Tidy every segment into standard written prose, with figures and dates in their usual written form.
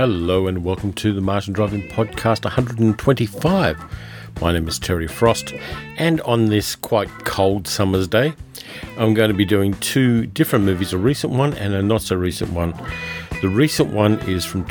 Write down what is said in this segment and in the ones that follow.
Hello and welcome to the Martian Driving Podcast 125. My name is Terry Frost, and on this quite cold summer's day, I'm going to be doing two different movies, a recent one and a not so recent one. The recent one is from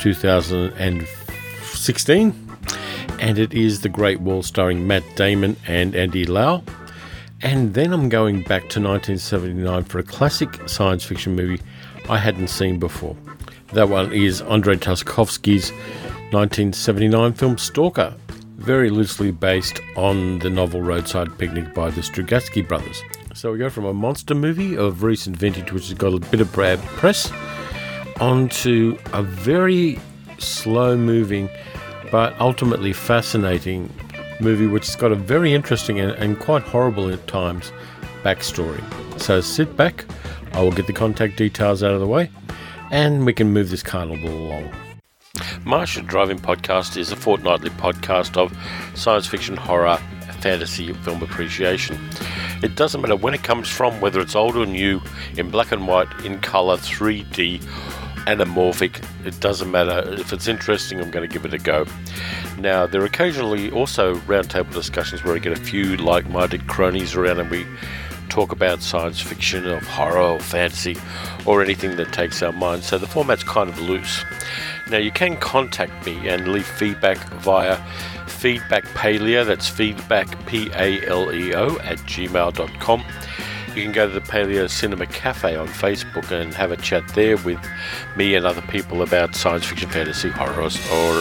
2016, and it is The Great Wall starring Matt Damon and Andy Lau. And then I'm going back to 1979 for a classic science fiction movie I hadn't seen before. That one is Andrei Tarkovsky's 1979 film Stalker, very loosely based on the novel Roadside Picnic by the Strugatsky brothers. So we go from a monster movie of recent vintage, which has got a bit of bad press, onto a very slow-moving but ultimately fascinating movie which has got a very interesting and quite horrible at times backstory. So sit back, I will get the contact details out of the way, and we can move this carnival along. Martian Driving Podcast is a fortnightly podcast of science fiction, horror, fantasy, film appreciation. It doesn't matter when it comes from, whether it's old or new, in black and white, in colour, 3D, anamorphic. It doesn't matter. If it's interesting, I'm going to give it a go. Now, there are occasionally also roundtable discussions where I get a few like-minded cronies around and we talk about science fiction or horror or fantasy or anything that takes our mind, so the format's kind of loose. Now you can contact me and leave feedback via feedbackpaleo, that's feedback Paleo @gmail.com. You can go to the Paleo Cinema Cafe on Facebook and have a chat there with me and other people about science fiction, fantasy, horrors, or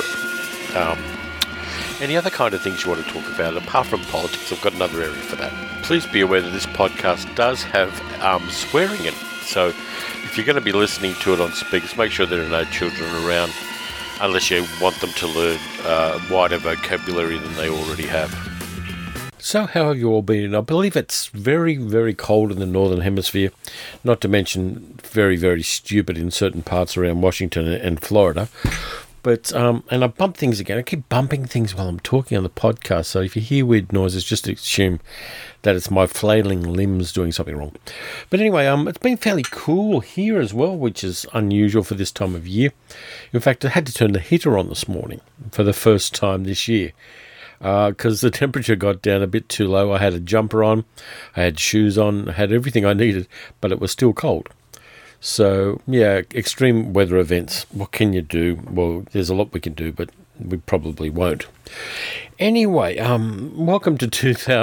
any other kind of things you want to talk about. Apart from politics, I've got another area for that. Please be aware that this podcast does have swearing in it. So if you're going to be listening to it on speakers, make sure there are no children around unless you want them to learn wider vocabulary than they already have. So how have you all been? I believe it's very, very cold in the Northern Hemisphere, not to mention very, very stupid in certain parts around Washington and Florida. But, and I bump things again. I keep bumping things while I'm talking on the podcast. So if you hear weird noises, just assume that it's my flailing limbs doing something wrong. But anyway, it's been fairly cool here as well, which is unusual for this time of year. In fact, I had to turn the heater on this morning for the first time this year because the temperature got down a bit too low. I had a jumper on, I had shoes on, I had everything I needed, but it was still cold. So, yeah, extreme weather events. What can you do? Well, there's a lot we can do, but we probably won't. Anyway, welcome to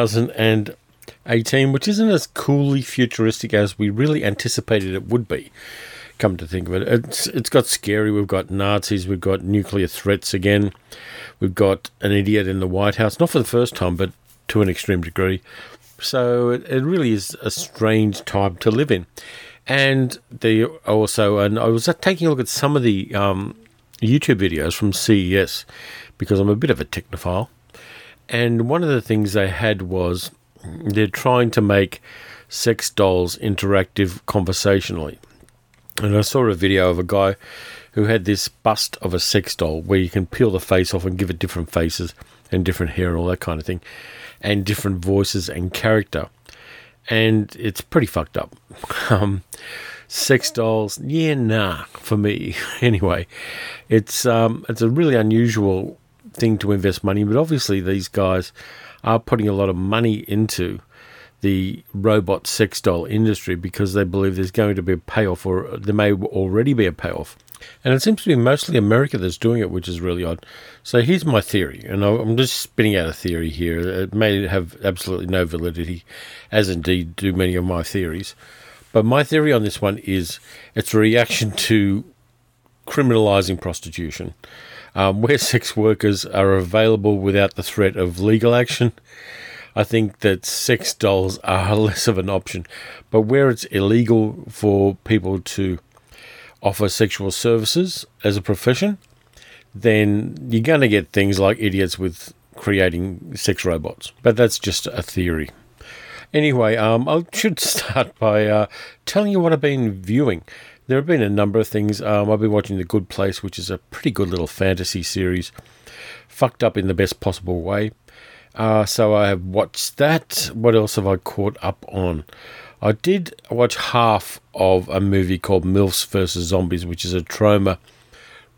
2018, which isn't as coolly futuristic as we really anticipated it would be, come to think of it. It's got scary. We've got Nazis. We've got nuclear threats again. We've got an idiot in the White House, not for the first time, but to an extreme degree. So it really is a strange time to live in. And I was taking a look at some of the YouTube videos from CES because I'm a bit of a technophile. And one of the things they had was they're trying to make sex dolls interactive conversationally. And I saw a video of a guy who had this bust of a sex doll where you can peel the face off and give it different faces and different hair and all that kind of thing, and different voices and character. And it's pretty fucked up. Sex dolls, for me. Anyway, it's a really unusual thing to invest money, but obviously these guys are putting a lot of money into the robot sex doll industry because they believe there's going to be a payoff, or there may already be a payoff. And it seems to be mostly America that's doing it, which is really odd. So here's my theory, and I'm just spinning out a theory here. It may have absolutely no validity, as indeed do many of my theories. But my theory on this one is it's a reaction to criminalising prostitution, where sex workers are available without the threat of legal action. I think that sex dolls are less of an option. But where it's illegal for people to offer sexual services as a profession, then you're going to get things like idiots with creating sex robots. But that's just a theory. Anyway, I should start by telling you what I've been viewing. There have been a number of things. I've been watching The Good Place, which is a pretty good little fantasy series, fucked up in the best possible way. So I have watched that. What else have I caught up on? I did watch half of a movie called MILFs vs. Zombies, which is a Troma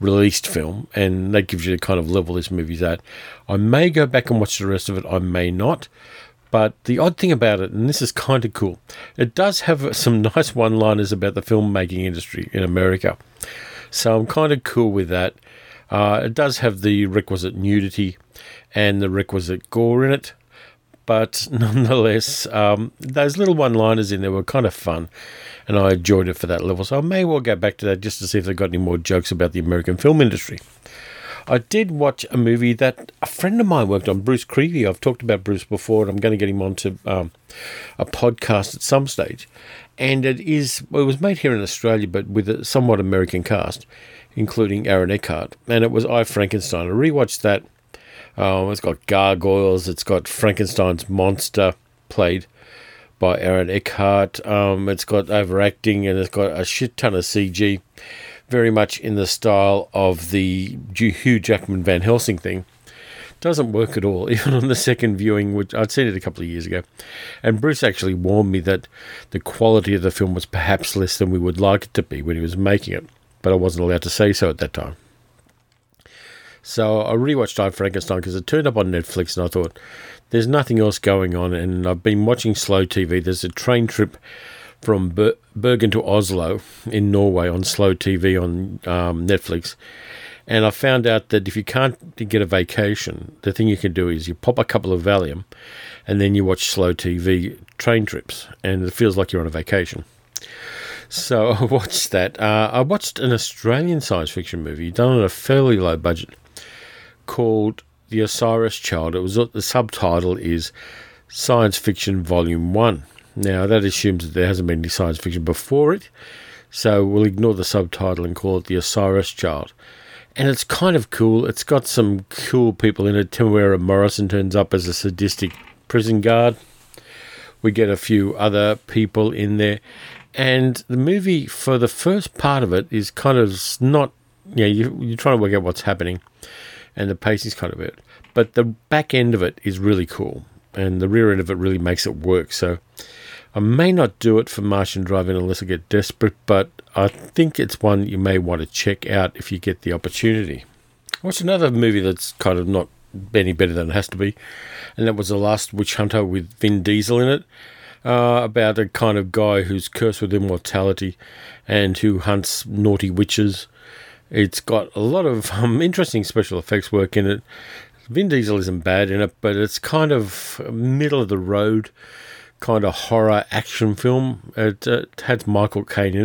released film, and that gives you the kind of level this movie's at. I may go back and watch the rest of it, I may not. But the odd thing about it, and this is kind of cool, it does have some nice one-liners about the filmmaking industry in America. So I'm kind of cool with that. It does have the requisite nudity and the requisite gore in it. But nonetheless, those little one-liners in there were kind of fun, and I enjoyed it for that level. So I may well go back to that just to see if they've got any more jokes about the American film industry. I did watch a movie that a friend of mine worked on, Bruce Creevy. I've talked about Bruce before, and I'm going to get him onto a podcast at some stage. And it was made here in Australia, but with a somewhat American cast, including Aaron Eckhart. And it was I, Frankenstein. I rewatched that. It's got gargoyles. It's got Frankenstein's monster played by Aaron Eckhart. It's got overacting, and it's got a shit ton of CG. Very much in the style of the Hugh Jackman Van Helsing thing. Doesn't work at all, even on the second viewing, which I'd seen it a couple of years ago. And Bruce actually warned me that the quality of the film was perhaps less than we would like it to be when he was making it, but I wasn't allowed to say so at that time. So I rewatched I, Frankenstein because it turned up on Netflix, and I thought, there's nothing else going on, and I've been watching slow TV. There's a train trip from Bergen to Oslo in Norway on slow TV on Netflix. And I found out that if you can't get a vacation, the thing you can do is you pop a couple of Valium and then you watch slow TV train trips, and it feels like you're on a vacation. So I watched that. I watched an Australian science fiction movie done on a fairly low budget called The Osiris Child. The subtitle is Science Fiction Volume 1. Now, that assumes that there hasn't been any science fiction before it, so we'll ignore the subtitle and call it The Osiris Child. And it's kind of cool. It's got some cool people in it. Temuera Morrison turns up as a sadistic prison guard. We get a few other people in there. And the movie, for the first part of it, is kind of not... you're trying to work out what's happening, and the pacing's kind of it. But the back end of it is really cool, and the rear end of it really makes it work. So I may not do it for Martian Drive-In unless I get desperate, but I think it's one you may want to check out if you get the opportunity. I watched another movie that's kind of not any better than it has to be, and that was The Last Witch Hunter with Vin Diesel in it, about a kind of guy who's cursed with immortality and who hunts naughty witches. It's got a lot of interesting special effects work in it. Vin Diesel isn't bad in it, but it's kind of middle of the road kind of horror action film. It had Michael Caine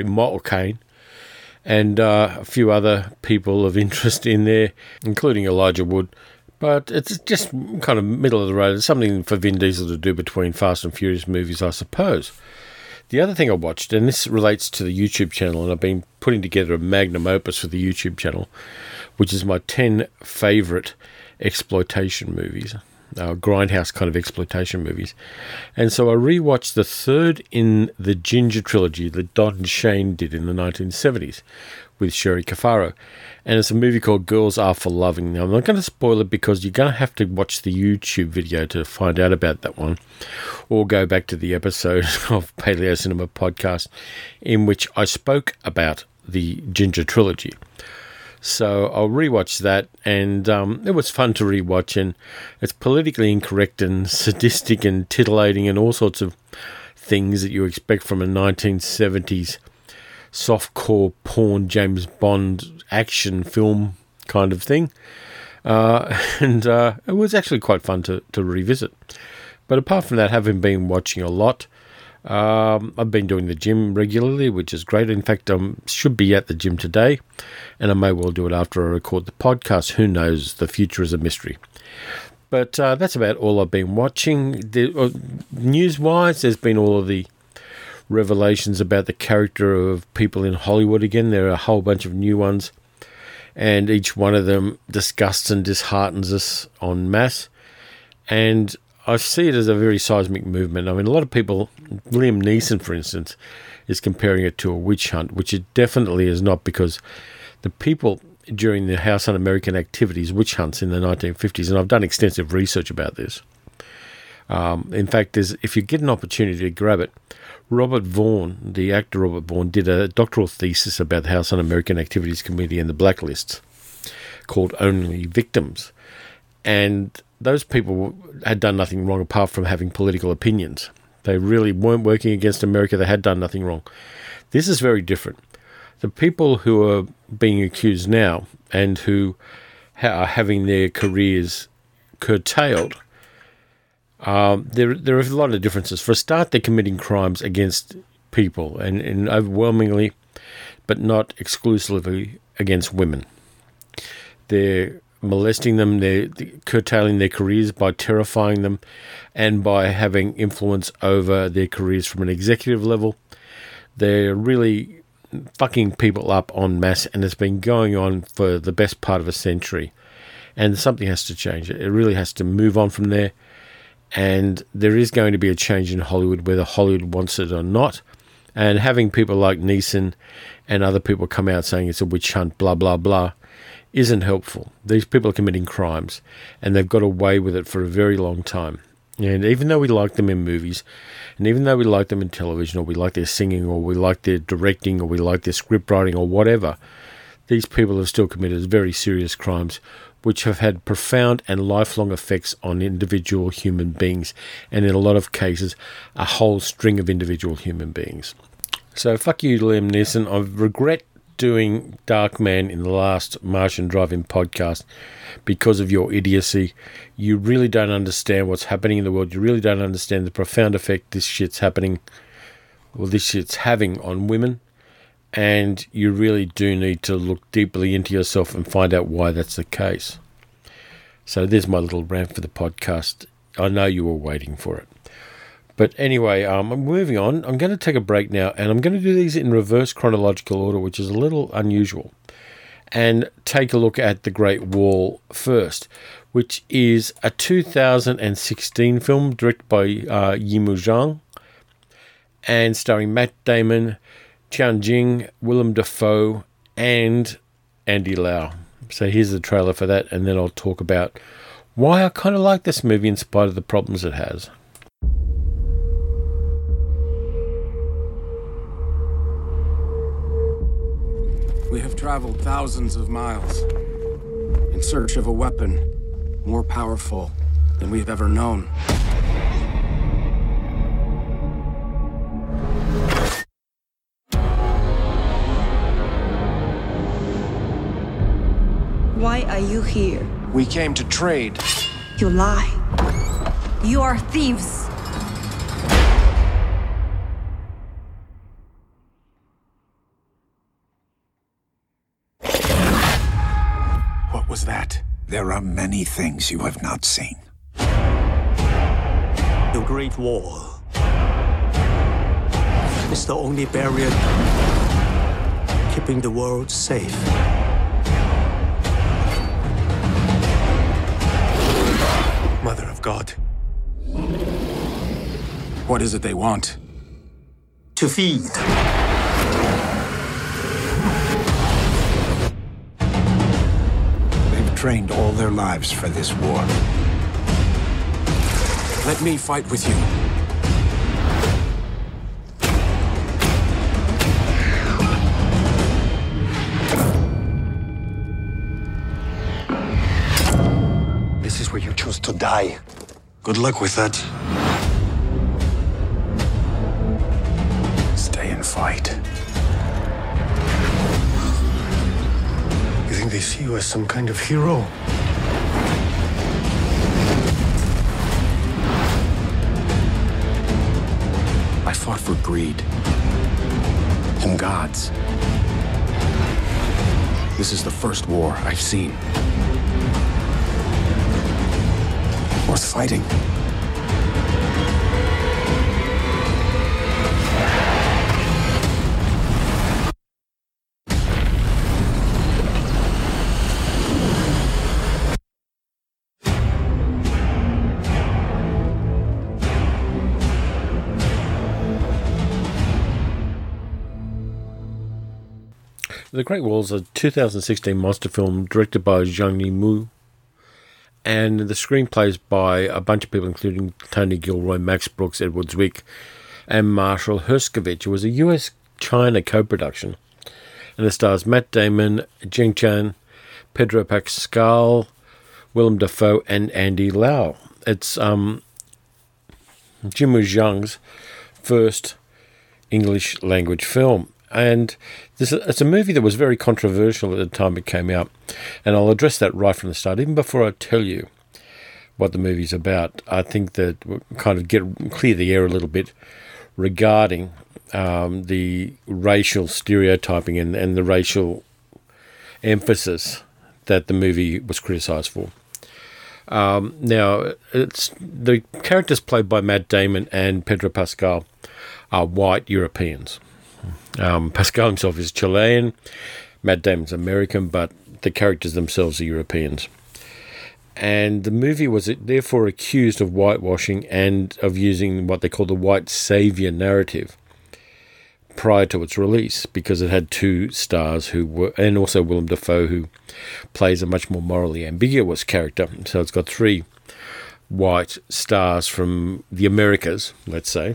and a few other people of interest in there, including Elijah Wood. But it's just kind of middle of the road. It's something for Vin Diesel to do between Fast and Furious movies, I suppose. The other thing I watched, and this relates to the YouTube channel, and I've been putting together a magnum opus for the YouTube channel, which is my 10 favourite exploitation movies. Grindhouse kind of exploitation movies. And so I rewatched the third in the Ginger trilogy that Don Shane did in the 1970s with Sherry Cafaro. And it's a movie called Girls Are for Loving. Now, I'm not going to spoil it because you're going to have to watch the YouTube video to find out about that one, or go back to the episode of Paleo Cinema Podcast in which I spoke about the Ginger trilogy. So I'll rewatch that, and it was fun to rewatch, and it's politically incorrect and sadistic and titillating and all sorts of things that you expect from a 1970s softcore porn James Bond action film kind of thing. And it was actually quite fun to revisit. But apart from that, having been watching a lot, I've been doing the gym regularly, which is great. In fact, I should be at the gym today, and I may well do it after I record the podcast. Who knows? The future is a mystery. But that's about all I've been watching. News-wise, there's been all of the revelations about the character of people in Hollywood again. There are a whole bunch of new ones, and each one of them disgusts and disheartens us en masse. And I see it as a very seismic movement. I mean, a lot of people, Liam Neeson, for instance, is comparing it to a witch hunt, which it definitely is not, because the people during the House Un-American Activities witch hunts in the 1950s, and I've done extensive research about this, In fact, if you get an opportunity to grab it, Robert Vaughn, the actor Robert Vaughn, did a doctoral thesis about the House Un-American Activities Committee and the blacklists called Only Victims. And those people had done nothing wrong apart from having political opinions. They really weren't working against America. They had done nothing wrong. This is very different. The people who are being accused now and who are having their careers curtailed, there are a lot of differences. For a start, they're committing crimes against people and overwhelmingly, but not exclusively, against women. They're molesting them, they're curtailing their careers by terrifying them and by having influence over their careers from an executive level. They're really fucking people up en masse, and it's been going on for the best part of a century. And something has to change. It really has to move on from there. And there is going to be a change in Hollywood, whether Hollywood wants it or not. And having people like Neeson and other people come out saying it's a witch hunt, blah, blah, blah, isn't helpful. These people are committing crimes, and they've got away with it for a very long time. And even though we like them in movies, and even though we like them in television, or we like their singing, or we like their directing, or we like their script writing, or whatever, these people have still committed very serious crimes, which have had profound and lifelong effects on individual human beings, and in a lot of cases, a whole string of individual human beings. So fuck you, Liam Neeson. I regret doing Darkman in the last Martian Drive-In podcast because of your idiocy. You really don't understand what's happening in the world. You really don't understand the profound effect this shit's having on women. And you really do need to look deeply into yourself and find out why that's the case. So there's my little rant for the podcast. I know you were waiting for it. But anyway, I'm moving on. I'm going to take a break now, and I'm going to do these in reverse chronological order, which is a little unusual, and take a look at The Great Wall first, which is a 2016 film directed by Yimou Zhang and starring Matt Damon, Qian Jing, Willem Dafoe, and Andy Lau. So here's the trailer for that, and then I'll talk about why I kind of like this movie in spite of the problems it has. We have traveled thousands of miles in search of a weapon more powerful than we have ever known. Why are you here? We came to trade. You lie. You are thieves. What was that? There are many things you have not seen. The Great Wall is the only barrier keeping the world safe. Mother of God. What is it they want? To feed. They've trained all their lives for this war. Let me fight with you. This is where you chose to die. Good luck with that. Stay and fight. You think they see you as some kind of hero? I fought for greed and gods. This is the first war I've seen worth fighting. The Great Wall is a 2016 monster film directed by Zhang Yimou And the screenplay is by a bunch of people, including Tony Gilroy, Max Brooks, Edward Zwick, and Marshall Herskovich. It was a US-China co-production. And it stars Matt Damon, Jing Chan, Pedro Pascal, Willem Dafoe, and Andy Lau. It's Jimu Zhang's first English language film. And it's a movie that was very controversial at the time it came out. And I'll address that right from the start. Even before I tell you what the movie's about, I think that we'll kind of clear the air a little bit regarding the racial stereotyping and the racial emphasis that the movie was criticised for. Now, it's the characters played by Matt Damon and Pedro Pascal are white Europeans. Pascal himself is Chilean, Matt Damon's American, but the characters themselves are Europeans. And the movie was therefore accused of whitewashing and of using what they call the white savior narrative prior to its release, because it had two stars and also Willem Dafoe, who plays a much more morally ambiguous character. So it's got three white stars from the Americas, let's say.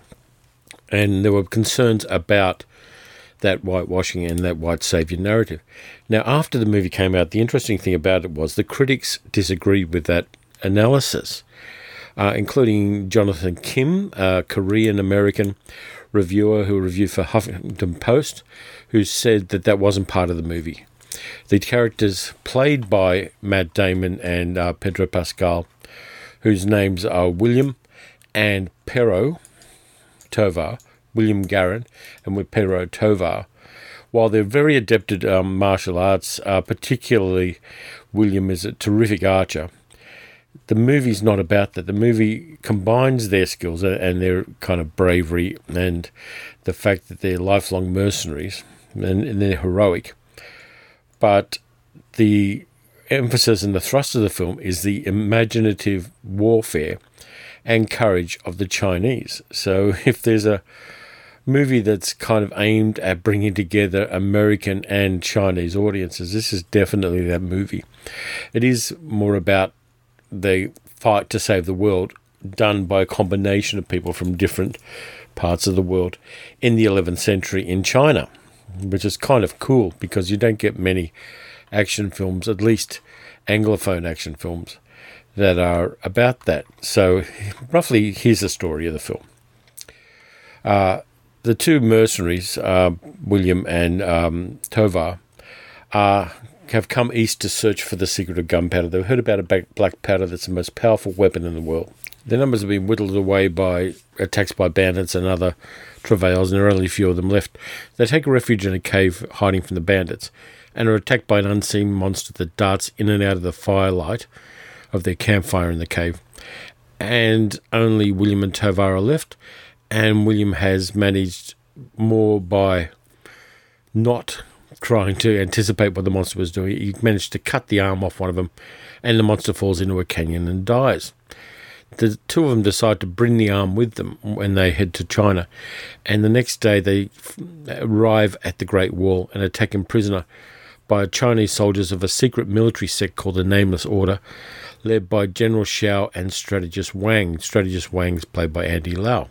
And there were concerns about that whitewashing and that white savior narrative. Now, after the movie came out, the interesting thing about it was the critics disagreed with that analysis, including Jonathan Kim, a Korean-American reviewer who reviewed for Huffington Post, who said that wasn't part of the movie. The characters played by Matt Damon and Pedro Pascal, whose names are William and Pero Tovar, William Garron, and with Pero Tovar, while they're very adept at martial arts, particularly William is a terrific archer, the movie's not about that. The movie combines their skills and their kind of bravery and the fact that they're lifelong mercenaries and they're heroic. But the emphasis and the thrust of the film is the imaginative warfare and courage of the Chinese. So if there's a movie that's kind of aimed at bringing together American and Chinese audiences, this is definitely that movie. It is more about the fight to save the world done by a combination of people from different parts of the world in the 11th century in China, which is kind of cool because you don't get many action films, at least Anglophone action films, that are about that. So roughly, here's the story of the film. The two mercenaries, William and Tovar, have come east to search for the secret of gunpowder. They've heard about a black powder that's the most powerful weapon in the world. Their numbers have been whittled away by attacks by bandits and other travails, and there are only a few of them left. They take refuge in a cave hiding from the bandits and are attacked by an unseen monster that darts in and out of the firelight of their campfire in the cave. And only William and Tovar are left, and William has managed more by not trying to anticipate what the monster was doing. He managed to cut the arm off one of them, and the monster falls into a canyon and dies. The two of them decide to bring the arm with them when they head to China, and the next day they arrive at the Great Wall and are taken prisoner by Chinese soldiers of a secret military sect called the Nameless Order, led by General Xiao and Strategist Wang. Strategist Wang is played by Andy Lau.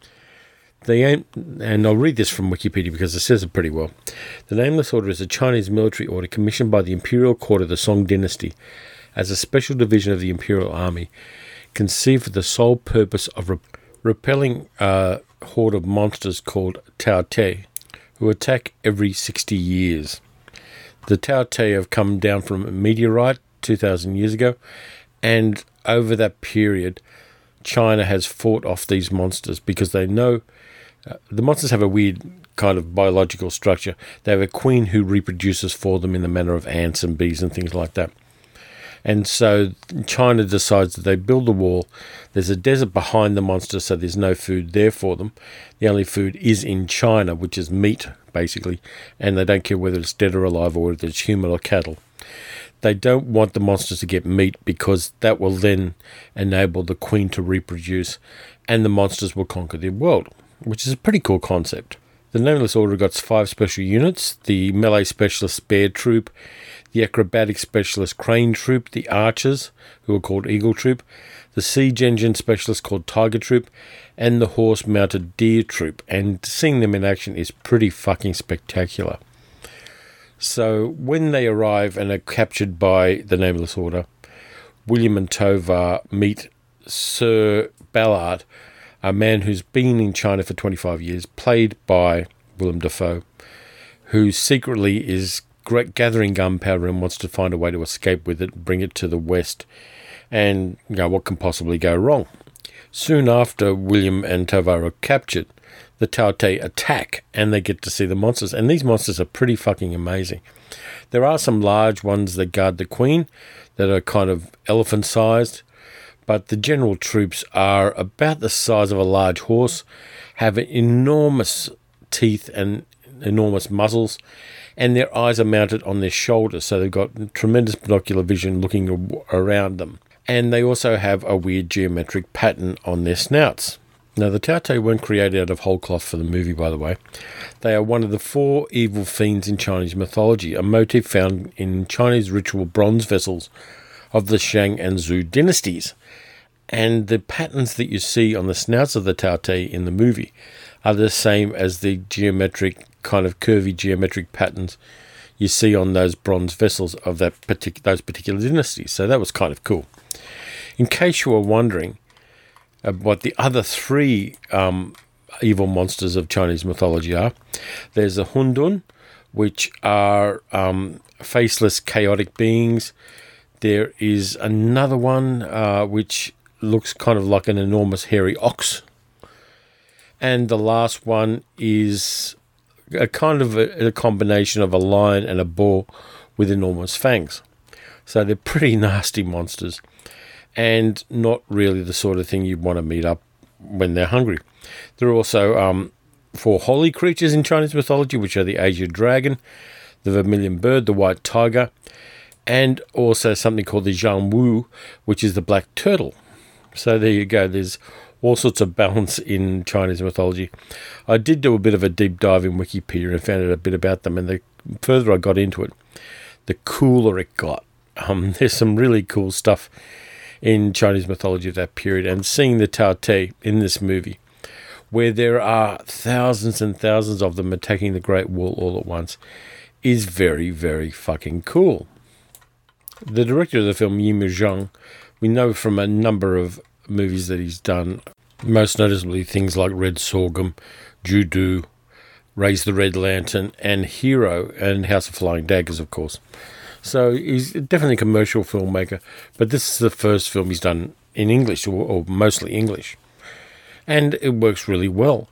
And I'll read this from Wikipedia because it says it pretty well. The Nameless Order is a Chinese military order commissioned by the Imperial Court of the Song Dynasty as a special division of the Imperial Army, conceived for the sole purpose of repelling a horde of monsters called Tao Te, who attack every 60 years. The Tao Te have come down from a meteorite 2,000 years ago, and over that period, China has fought off these monsters because they know the monsters have a weird kind of biological structure. They have a queen who reproduces for them in the manner of ants and bees and things like that. And so China decides that they build a wall. There's a desert behind the monsters, so there's no food there for them. The only food is in China, which is meat, basically. And they don't care whether it's dead or alive or whether it's human or cattle. They don't want the monsters to get meat because that will then enable the queen to reproduce and the monsters will conquer the world, which is a pretty cool concept. The Nameless Order got 5 special units: the Melee Specialist Bear Troop, the acrobatic specialist Crane Troop, the Archers, who are called Eagle Troop, the siege engine specialist called Tiger Troop, and the horse-mounted Deer Troop. And seeing them in action is pretty fucking spectacular. So when they arrive and are captured by the Nameless Order, William and Tovar meet Sir Ballard, a man who's been in China for 25 years, played by Willem Dafoe, who secretly is gathering gunpowder and wants to find a way to escape with it, bring it to the West, and what can possibly go wrong. Soon after William and Tovar are captured, the Tao Te attack, and they get to see the monsters. And these monsters are pretty fucking amazing. There are some large ones that guard the Queen that are kind of elephant-sized, but the general troops are about the size of a large horse, have enormous teeth and enormous muzzles, and their eyes are mounted on their shoulders, so they've got tremendous binocular vision looking around them. And they also have a weird geometric pattern on their snouts. Now, the Tao Te weren't created out of whole cloth for the movie, by the way. They are one of the 4 evil fiends in Chinese mythology, a motif found in Chinese ritual bronze vessels of the Shang and Zhou dynasties. And the patterns that you see on the snouts of the Tao Te in the movie are the same as the geometric, kind of curvy geometric patterns you see on those bronze vessels of those particular dynasties. So that was kind of cool. In case you were wondering what the other 3 evil monsters of Chinese mythology are, there's the Hundun, which are faceless, chaotic beings. There is another one which looks kind of like an enormous hairy ox. And the last one is a kind of a combination of a lion and a boar with enormous fangs. So they're pretty nasty monsters, and not really the sort of thing you'd want to meet up when they're hungry. There are also 4 holy creatures in Chinese mythology, which are the Asia dragon, the vermilion bird, the white tiger, and also something called the Zhang Wu, which is the black turtle. So there you go. There's all sorts of balance in Chinese mythology. I did do a bit of a deep dive in Wikipedia and found out a bit about them, and the further I got into it, the cooler it got. There's some really cool stuff in Chinese mythology of that period, and seeing the Tao Te in this movie, where there are thousands and thousands of them attacking the Great Wall all at once, is very, very fucking cool. The director of the film, Yimou Zhang, we know from a number of movies that he's done, most noticeably things like Red Sorghum, Judo, Raise the Red Lantern, and Hero, and House of Flying Daggers, of course. So he's definitely a commercial filmmaker, but this is the first film he's done in English, or mostly English. And it works really well.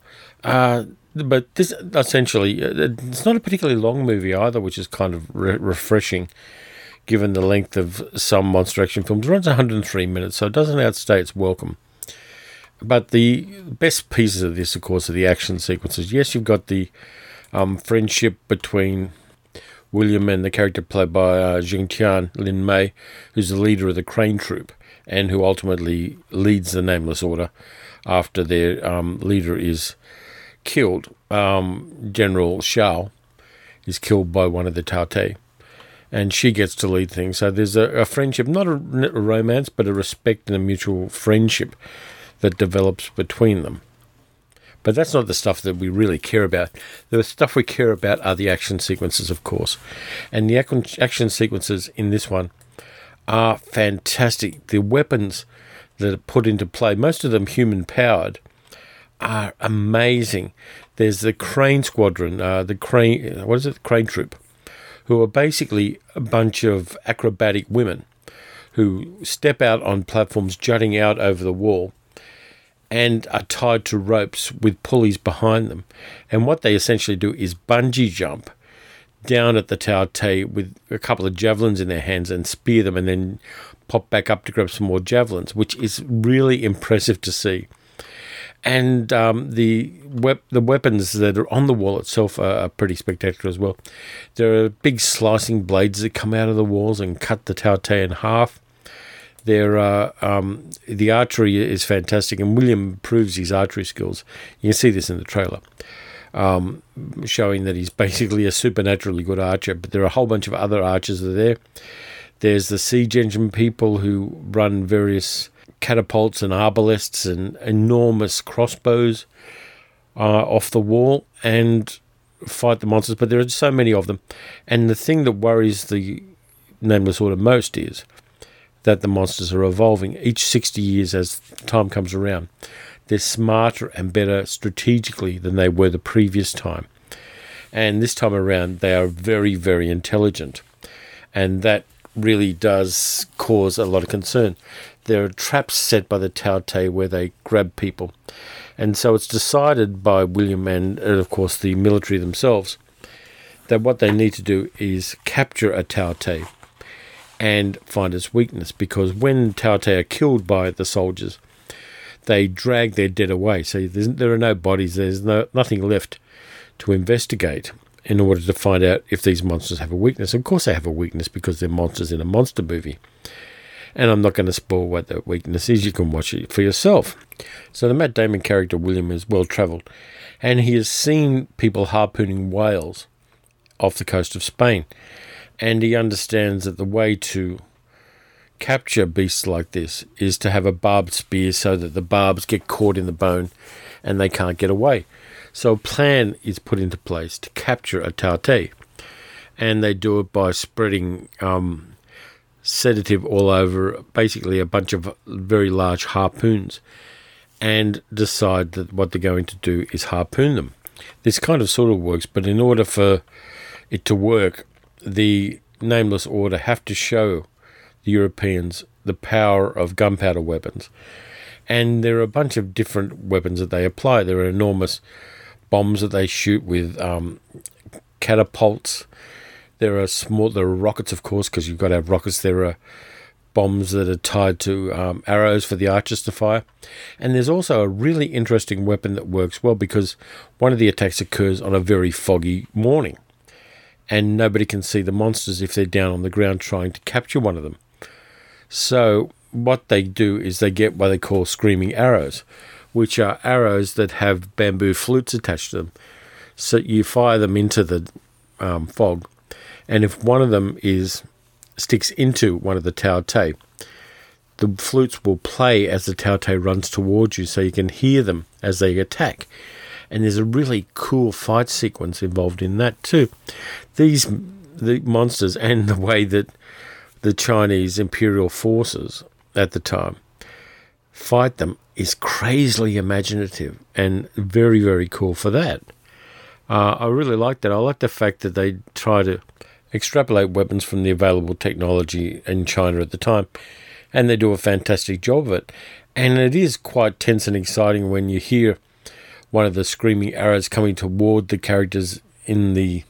But this, essentially, it's not a particularly long movie either, which is kind of refreshing, given the length of some monster action films. It runs 103 minutes, so it doesn't outstay its welcome. But the best pieces of this, of course, are the action sequences. Yes, you've got the friendship between William and the character played by Jing Tian, Lin Mei, who's the leader of the Crane Troop, and who ultimately leads the Nameless Order after their leader is killed. General Shao is killed by one of the Tao Te, and she gets to lead things. So there's a friendship, not a romance, but a respect and a mutual friendship that develops between them. But that's not the stuff that we really care about. The stuff we care about are the action sequences, of course. And the action sequences in this one are fantastic. The weapons that are put into play, most of them human-powered, are amazing. There's the Crane Squadron, the Crane Troop, who are basically a bunch of acrobatic women who step out on platforms jutting out over the wall and are tied to ropes with pulleys behind them. And what they essentially do is bungee jump down at the Tao Te with a couple of javelins in their hands and spear them, and then pop back up to grab some more javelins, which is really impressive to see. And the weapons that are on the wall itself are pretty spectacular as well. There are big slicing blades that come out of the walls and cut the Tao Te in half. There are the archery is fantastic, and William proves his archery skills. You can see this in the trailer. showing that he's basically a supernaturally good archer. But there are a whole bunch of other archers that are there. There's the siege engine people who run various catapults and arbalests and enormous crossbows off the wall and fight the monsters, but there are so many of them. And the thing that worries the Nameless Order most is that the monsters are evolving each 60 years as time comes around. They're smarter and better strategically than they were the previous time. And this time around, they are very, very intelligent. And that really does cause a lot of concern. There are traps set by the Tao Te where they grab people. And so it's decided by William and, of course, the military themselves that what they need to do is capture a Tao Te and find its weakness. Because when Tao Te are killed by the soldiers, they drag their dead away. So there are no bodies, there's nothing left to investigate in order to find out if these monsters have a weakness. Of course they have a weakness because they're monsters in a monster movie. And I'm not going to spoil what that weakness is. You can watch it for yourself. So the Matt Damon character, William, is well-travelled. And he has seen people harpooning whales off the coast of Spain. And he understands that the way to capture beasts like this is to have a barbed spear so that the barbs get caught in the bone and they can't get away. So a plan is put into place to capture a Tao Te. And they do it by spreading sedative all over, basically a bunch of very large harpoons, and decide that what they're going to do is harpoon them. This kind of sort of works, but in order for it to work, the Nameless Order have to show the Europeans the power of gunpowder weapons. And there are a bunch of different weapons that they apply. There are enormous bombs that they shoot with catapults. There are rockets, of course, because you've got to have rockets. There are bombs that are tied to arrows for the archers to fire. And there's also a really interesting weapon that works well because one of the attacks occurs on a very foggy morning. And nobody can see the monsters if they're down on the ground trying to capture one of them. So what they do is they get what they call screaming arrows, which are arrows that have bamboo flutes attached to them. So you fire them into the fog. And if one of them sticks into one of the Tao Te, the flutes will play as the Tao Te runs towards you, so you can hear them as they attack. And there's a really cool fight sequence involved in that too. The monsters and the way that the Chinese imperial forces at the time fight them is crazily imaginative and very, very cool for that. I really like that. I like the fact that they try to extrapolate weapons from the available technology in China at the time, and they do a fantastic job of it. And it is quite tense and exciting when you hear one of the screaming arrows coming toward the characters in the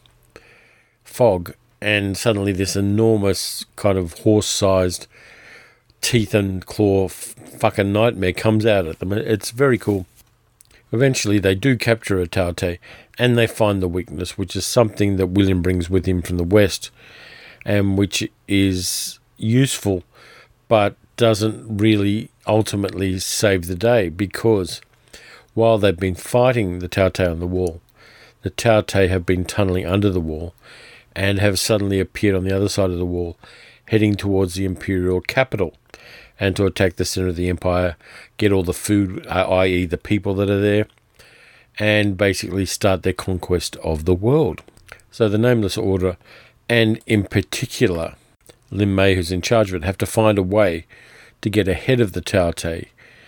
fog, and suddenly this enormous kind of horse-sized teeth and claw fucking nightmare comes out at them. It's very cool. Eventually they do capture a Tao Te, and they find the weakness, which is something that William brings with him from the West, and which is useful, but doesn't really ultimately save the day, because while they've been fighting the Tao Te on the wall, the Tao Te have been tunnelling under the wall and have suddenly appeared on the other side of the wall, heading towards the imperial capital, and to attack the centre of the empire, get all the food, i.e. the people that are there, and basically start their conquest of the world. So the Nameless Order, and in particular Lin Mei, who's in charge of it, have to find a way to get ahead of the Tao Te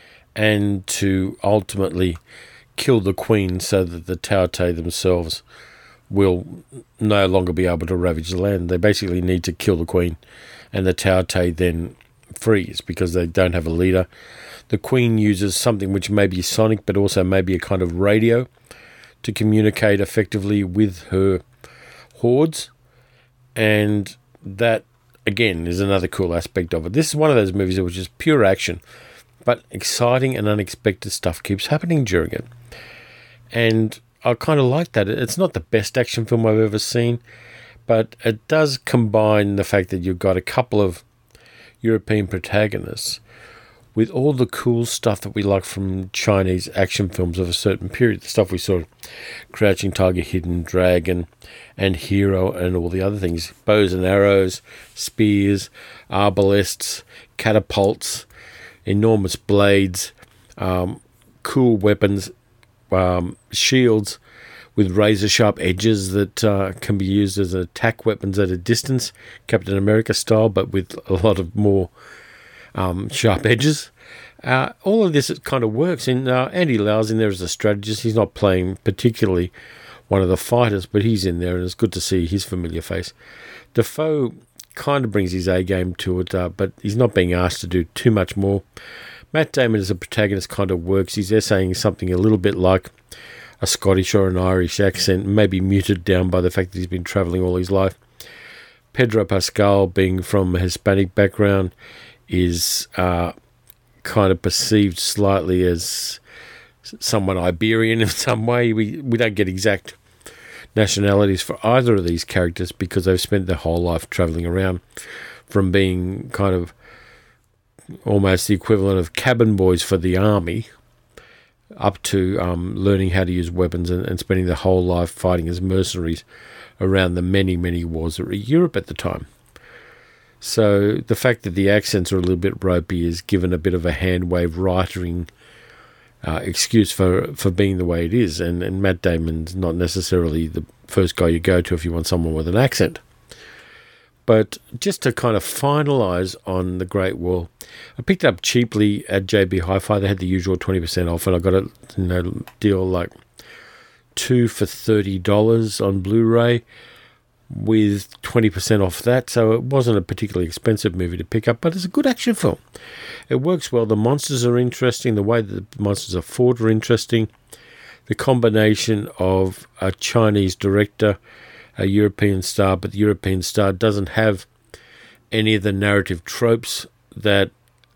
and to ultimately kill the Queen so that the Tao Te themselves will no longer be able to ravage the land. They basically need to kill the Queen, and the Tao Te then freeze because they don't have a leader. The Queen uses something which may be sonic, but also maybe a kind of radio to communicate effectively with her hordes. And that, again, is another cool aspect of it. This is one of those movies which is pure action, but exciting and unexpected stuff keeps happening during it. And I kind of like that. It's not the best action film I've ever seen, but it does combine the fact that you've got a couple of European protagonists with all the cool stuff that we like from Chinese action films of a certain period, the stuff we saw, Crouching Tiger, Hidden Dragon, and Hero, and all the other things, bows and arrows, spears, arbalests, catapults, enormous blades, cool weapons, shields with razor-sharp edges that can be used as attack weapons at a distance, Captain America style, but with a lot of more sharp edges. All of this kind of works. And Andy Lau's in there as a strategist. He's not playing particularly one of the fighters, but he's in there, and it's good to see his familiar face. Dafoe kind of brings his A-game to it, but he's not being asked to do too much more. Matt Damon as a protagonist kind of works. He's there saying something a little bit like a Scottish or an Irish accent, maybe muted down by the fact that he's been travelling all his life. Pedro Pascal, being from a Hispanic background, is kind of perceived slightly as someone Iberian in some way. We don't get exact nationalities for either of these characters because they've spent their whole life travelling around, from being kind of almost the equivalent of cabin boys for the army up to learning how to use weapons and spending their whole life fighting as mercenaries around the many, many wars that were Europe at the time. So the fact that the accents are a little bit ropey is given a bit of a hand-wave writing excuse for being the way it is. And Matt Damon's not necessarily the first guy you go to if you want someone with an accent. But just to kind of finalise on The Great Wall, I picked it up cheaply at JB Hi-Fi. They had the usual 20% off, and I got a deal like 2 for $30 on Blu-ray with 20% off that. So it wasn't a particularly expensive movie to pick up, but it's a good action film. It works well. The monsters are interesting. The way that the monsters are fought are interesting. The combination of a Chinese director, a European star, but the European star doesn't have any of the narrative tropes that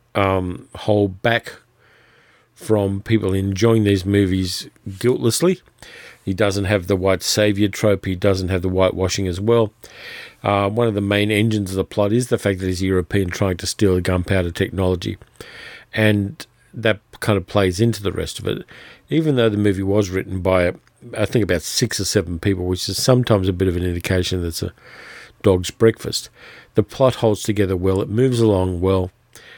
hold back from people enjoying these movies guiltlessly. He doesn't have the white saviour trope. He doesn't have the whitewashing as well. One of the main engines of the plot is the fact that he's European trying to steal the gunpowder technology. And that kind of plays into the rest of it. Even though the movie was written by, I think, about 6 or 7 people, which is sometimes a bit of an indication that it's a dog's breakfast, the plot holds together well. It moves along well.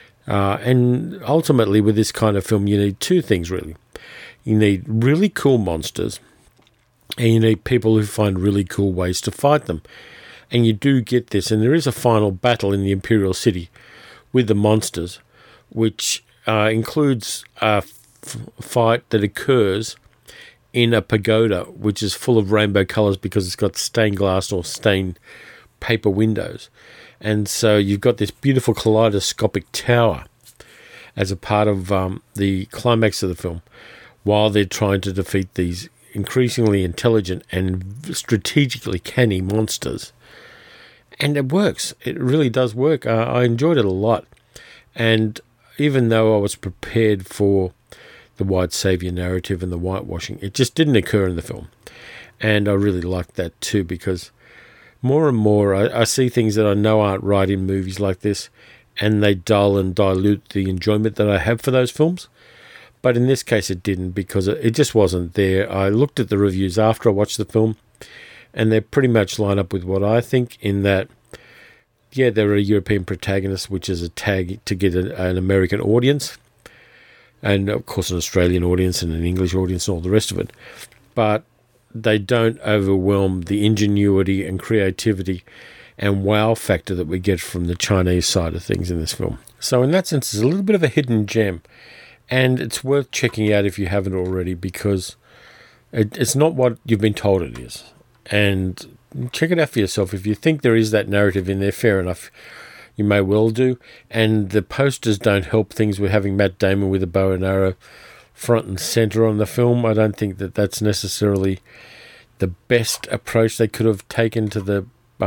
And ultimately, with this kind of film, you need 2 things, really. You need really cool monsters, and you need people who find really cool ways to fight them. And you do get this, and there is a final battle in the Imperial City with the monsters, which includes a fight that occurs in a pagoda, which is full of rainbow colours because it's got stained glass or stained paper windows. And so you've got this beautiful kaleidoscopic tower as a part of the climax of the film, while they're trying to defeat these increasingly intelligent and strategically canny monsters. And it works. It really does work. I enjoyed it a lot. And even though I was prepared for the white saviour narrative and the whitewashing, it just didn't occur in the film. And I really liked that too, because more and more I see things that I know aren't right in movies like this, and they dull and dilute the enjoyment that I have for those films. But in this case it didn't, because it just wasn't there. I looked at the reviews after I watched the film, and they pretty much line up with what I think, in that, yeah, they're a European protagonist, which is a tag to get an American audience, and of course an Australian audience and an English audience and all the rest of it. But they don't overwhelm the ingenuity and creativity and wow factor that we get from the Chinese side of things in this film. So in that sense, it's a little bit of a hidden gem, and it's worth checking out if you haven't already, because it's not what you've been told it is. And check it out for yourself. If you think there is that narrative in there, fair enough, you may well do. And the posters don't help things with having Matt Damon with a bow and arrow front and centre on the film. I don't think that that's necessarily the best approach they could have taken to the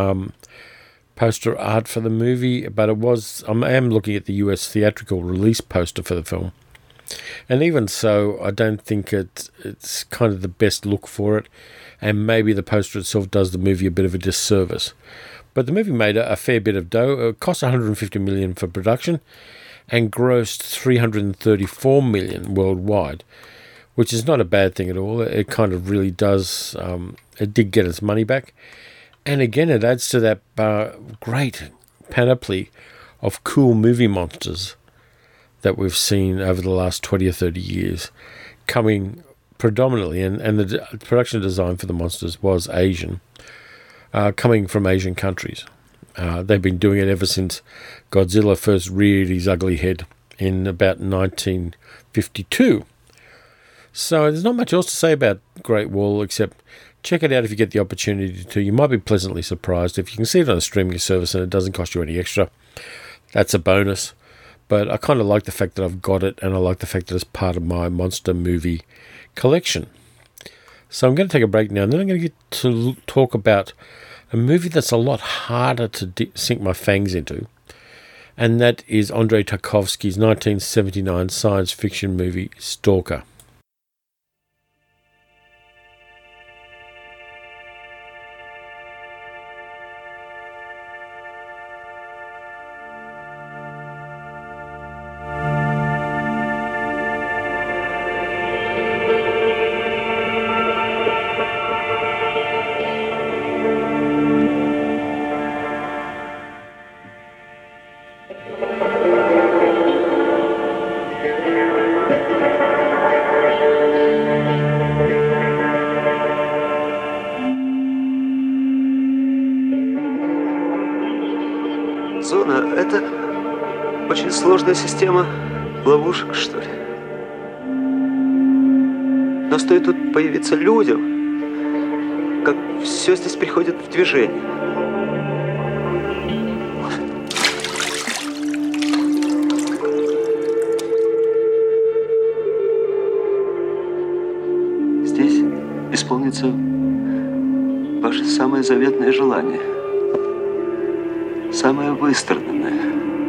poster art for the movie, but it was. I am looking at the US theatrical release poster for the film, and even so, I don't think it's kind of the best look for it, and maybe the poster itself does the movie a bit of a disservice. But the movie made a fair bit of dough. It cost $150 million for production, and grossed $334 million worldwide, which is not a bad thing at all. It kind of really does, it did get its money back. And again, it adds to that great panoply of cool movie monsters that we've seen over the last 20 or 30 years, coming predominantly, and the production design for the monsters was Asian, coming from Asian countries. They've been doing it ever since Godzilla first reared his ugly head in about 1952. So there's not much else to say about Great Wall except check it out if you get the opportunity to. You might be pleasantly surprised. If you can see it on a streaming service and it doesn't cost you any extra, that's a bonus. But I kind of like the fact that I've got it, and I like the fact that it's part of my monster movie collection. So I'm going to take a break now, and then I'm going to get to talk about a movie that's a lot harder to sink my fangs into, and that is Andrei Tarkovsky's 1979 science fiction movie Stalker. Зона — это очень сложная система ловушек, что ли. Но стоит тут появиться людям, как все здесь приходит в движение. Здесь исполнится ваше самое заветное желание. Самое выстраданное.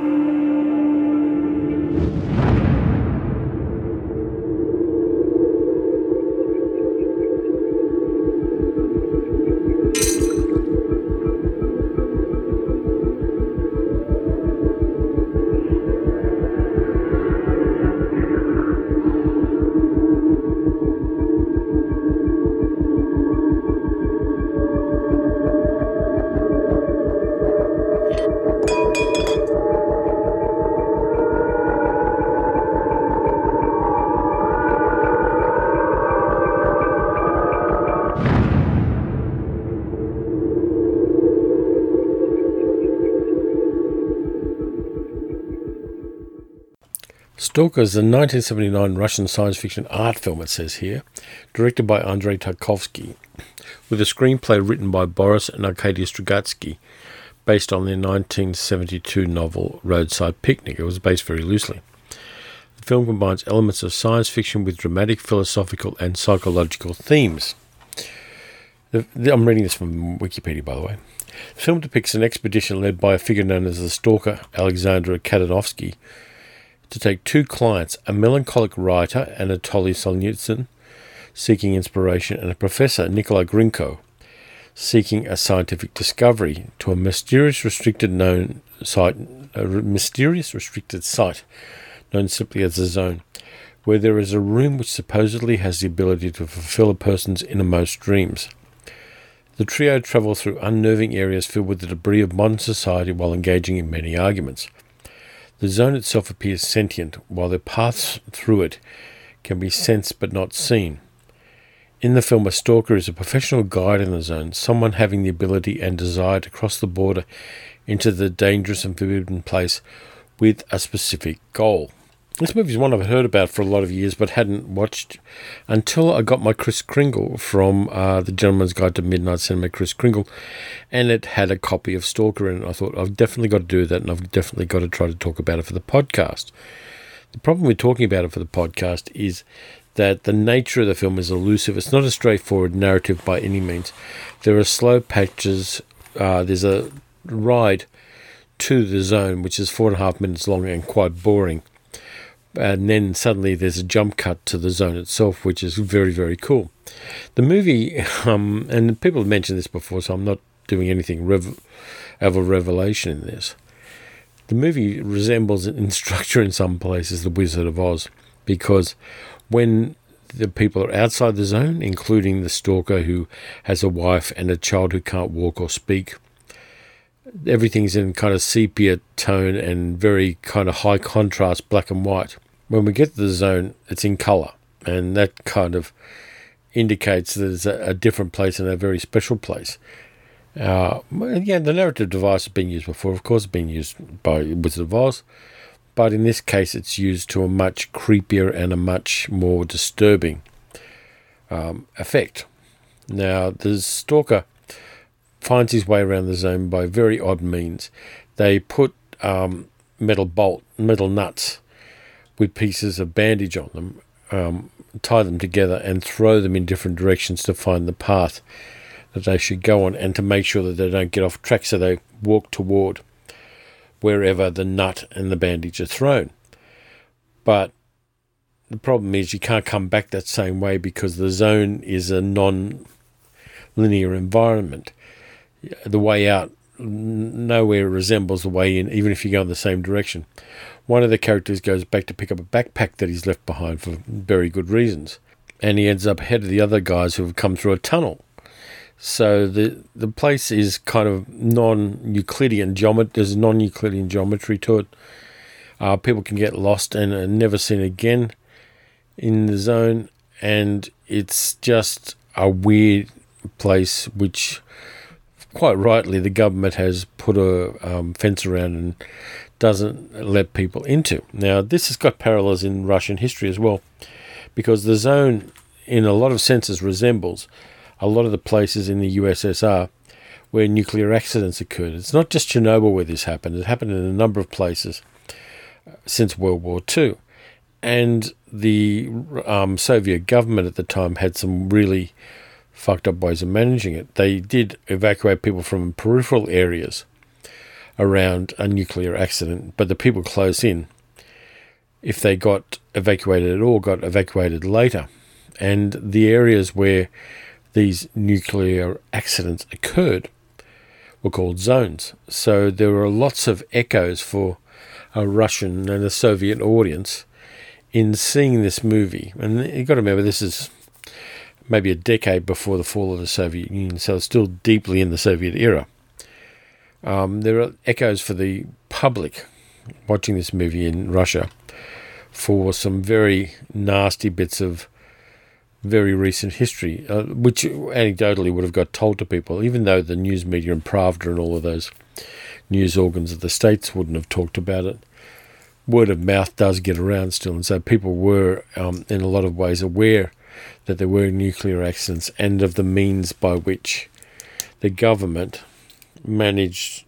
Stalker is a 1979 Russian science fiction art film, it says here, directed by Andrei Tarkovsky, with a screenplay written by Boris and Arkady Strugatsky, based on their 1972 novel Roadside Picnic. It was based very loosely. The film combines elements of science fiction with dramatic, philosophical and psychological themes. I'm reading this from Wikipedia, by the way. The film depicts an expedition led by a figure known as the Stalker, Alexander Kadanovsky, to take two clients, a melancholic writer, Anatoly Solzhenitsyn, seeking inspiration, and a professor, Nikolai Grinko, seeking a scientific discovery, to a mysterious restricted site known simply as the Zone, where there is a room which supposedly has the ability to fulfill a person's innermost dreams. The trio travel through unnerving areas filled with the debris of modern society while engaging in many arguments. The Zone itself appears sentient, while their paths through it can be sensed but not seen. In the film, a stalker is a professional guide in the Zone, someone having the ability and desire to cross the border into the dangerous and forbidden place with a specific goal. This movie is one I've heard about for a lot of years but hadn't watched until I got my Kris Kringle from The Gentleman's Guide to Midnight Cinema, Kris Kringle, and it had a copy of Stalker in it. I thought, I've definitely got to do that, and I've definitely got to try to talk about it for the podcast. The problem with talking about it for the podcast is that the nature of the film is elusive. It's not a straightforward narrative by any means. There are slow patches. There's a ride to the Zone, which is 4.5 minutes long and quite boring. And then suddenly there's a jump cut to the Zone itself, which is very, very cool. The movie, and people have mentioned this before, so I'm not doing anything of a revelation in this. The movie resembles in structure in some places The Wizard of Oz, because when the people are outside the zone, including the stalker who has a wife and a child who can't walk or speak, everything's in kind of sepia tone and very kind of high contrast black and white. When we get to the zone, it's in colour, and that kind of indicates that it's a different place and a very special place. The narrative device has been used before. Of course, it's been used by Wizard of Oz, but in this case, it's used to a much creepier and a much more disturbing effect. Now, the stalker finds his way around the zone by very odd means. They put metal nuts with pieces of bandage on them, tie them together and throw them in different directions to find the path that they should go on and to make sure that they don't get off track, so they walk toward wherever the nut and the bandage are thrown. But the problem is you can't come back that same way because the zone is a non-linear environment. The way out nowhere resembles the way in, even if you go in the same direction. One of the characters goes back to pick up a backpack that he's left behind for very good reasons, and he ends up ahead of the other guys who have come through a tunnel. So the place is kind of non-Euclidean geometry. There's non-Euclidean geometry to it. People can get lost and are never seen again in the zone, and it's just a weird place which, quite rightly, the government has put a fence around and doesn't let people into. Now, this has got parallels in Russian history as well, because the zone, in a lot of senses, resembles a lot of the places in the USSR where nuclear accidents occurred. It's not just Chernobyl where this happened. It happened in a number of places since World War II. And the Soviet government at the time had some really fucked up ways of managing it. They did evacuate people from peripheral areas around a nuclear accident, but the people close in, if they got evacuated at all, got evacuated later. And the areas where these nuclear accidents occurred were called zones. So there were lots of echoes for a Russian and a Soviet audience in seeing this movie. And you've got to remember, this is maybe a decade before the fall of the Soviet Union, so it's still deeply in the Soviet era. There are echoes for the public watching this movie in Russia for some very nasty bits of very recent history, which anecdotally would have got told to people, even though the news media and Pravda and all of those news organs of the States wouldn't have talked about it. Word of mouth does get around still, and so people were, in a lot of ways, aware that there were nuclear accidents and of the means by which the government managed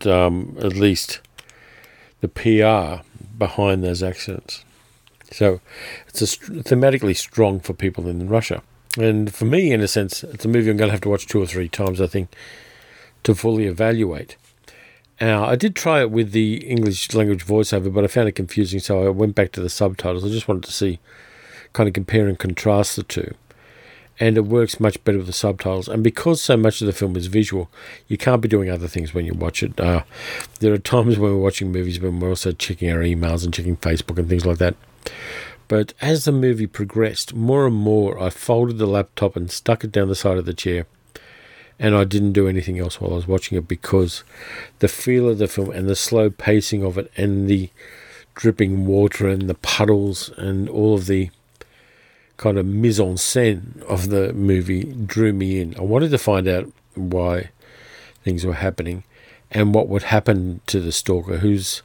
at least the PR behind those accidents. So it's thematically strong for people in Russia. And for me, in a sense, it's a movie I'm going to have to watch 2 or 3 times, I think, to fully evaluate. Now, I did try it with the English language voiceover, but I found it confusing, so I went back to the subtitles. I just wanted to see, kind of compare and contrast the two. And it works much better with the subtitles. And because so much of the film is visual, you can't be doing other things when you watch it. There are times when we're watching movies when we're also checking our emails and checking Facebook and things like that. But as the movie progressed, more and more I folded the laptop and stuck it down the side of the chair, and I didn't do anything else while I was watching it, because the feel of the film and the slow pacing of it and the dripping water and the puddles and all of the kind of mise en scène of the movie drew me in. I wanted to find out why things were happening and what would happen to the stalker, who's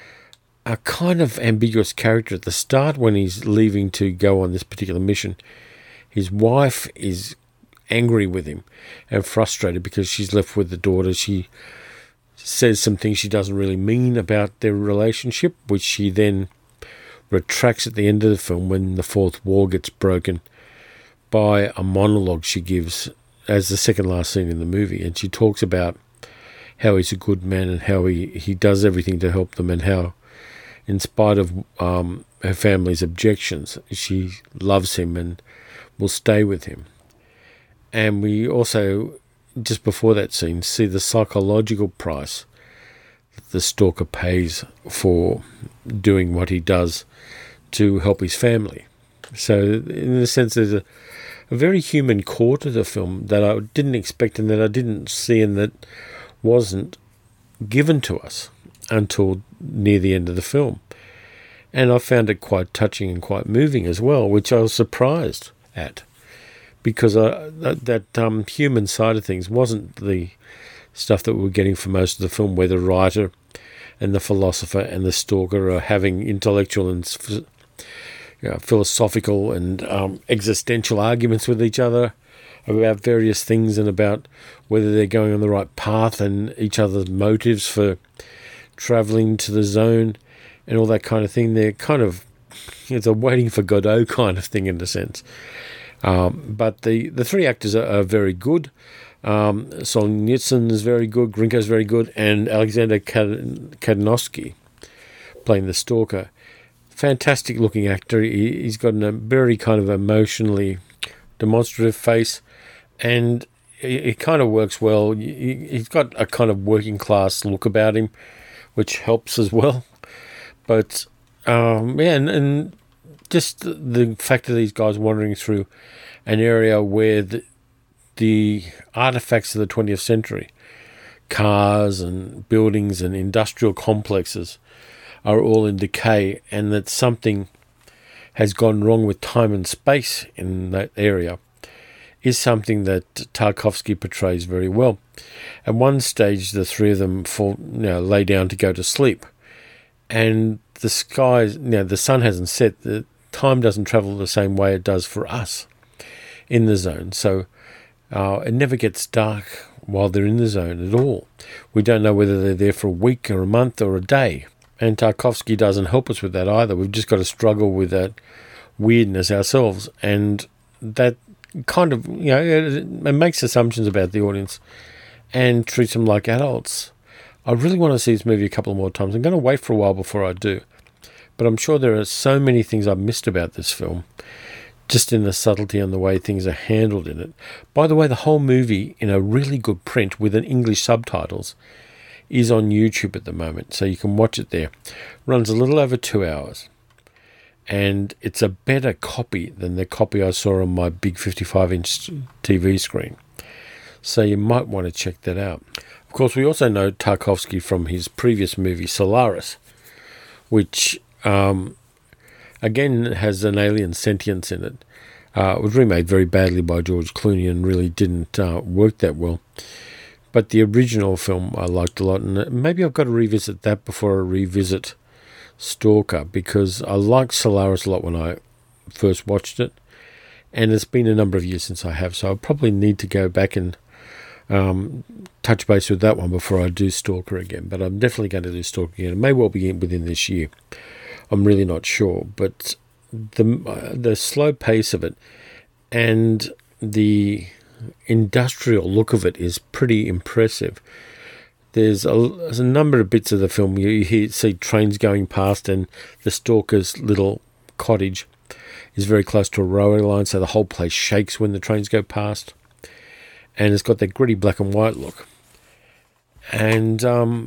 a kind of ambiguous character. At the start, when he's leaving to go on this particular mission, his wife is angry with him and frustrated because she's left with the daughter. She says some things she doesn't really mean about their relationship, which she then retracts at the end of the film when the fourth wall gets broken by a monologue she gives as the second last scene in the movie. And she talks about how he's a good man and how he does everything to help them, and how, in spite of her family's objections, she loves him and will stay with him. And we also, just before that scene, see the psychological price the stalker pays for doing what he does to help his family. So in a sense, there's a very human core to the film that I didn't expect and that I didn't see and that wasn't given to us until near the end of the film. And I found it quite touching and quite moving as well, which I was surprised at, because that human side of things wasn't the stuff that we were getting for most of the film, where the writer and the philosopher and the stalker are having intellectual and philosophical and existential arguments with each other about various things and about whether they're going on the right path and each other's motives for travelling to the zone and all that kind of thing. They're kind of, it's a waiting for Godot kind of thing in a sense. But the three actors are very good. Solzhenitsyn is very good, Grinko is very good, and Alexander Kadnovsky playing the stalker. Fantastic looking actor. He's got a very kind of emotionally demonstrative face, and it kind of works well. He's got a kind of working class look about him, which helps as well. But and just the fact of these guys wandering through an area where the artifacts of the 20th century, cars and buildings and industrial complexes, are all in decay, and that something has gone wrong with time and space in that area, is something that Tarkovsky portrays very well. At one stage, the three of them lay down to go to sleep, and the sky, the sun hasn't set. The time doesn't travel the same way it does for us in the zone. So it never gets dark while they're in the zone at all. We don't know whether they're there for a week or a month or a day. And Tarkovsky doesn't help us with that either. We've just got to struggle with that weirdness ourselves. And that kind of, it makes assumptions about the audience and treats them like adults. I really want to see this movie a couple more times. I'm going to wait for a while before I do. But I'm sure there are so many things I've missed about this film, just in the subtlety and the way things are handled in it. By the way, the whole movie in a really good print with an English subtitles is on YouTube at the moment, so you can watch it there. Runs a little over 2 hours, and it's a better copy than the copy I saw on my big 55-inch TV screen. So you might want to check that out. Of course, we also know Tarkovsky from his previous movie Solaris, which again has an alien sentience in it. It was remade very badly by George Clooney and really didn't work that well. But the original film I liked a lot, and maybe I've got to revisit that before I revisit Stalker, because I liked Solaris a lot when I first watched it, and it's been a number of years since I have, so I'll probably need to go back and touch base with that one before I do Stalker again. But I'm definitely going to do Stalker again. It may well be within this year. I'm really not sure, but the slow pace of it and the industrial look of it is pretty impressive. There's a number of bits of the film you see trains going past, and the stalker's little cottage is very close to a railway line, so the whole place shakes when the trains go past, and it's got that gritty black and white look. And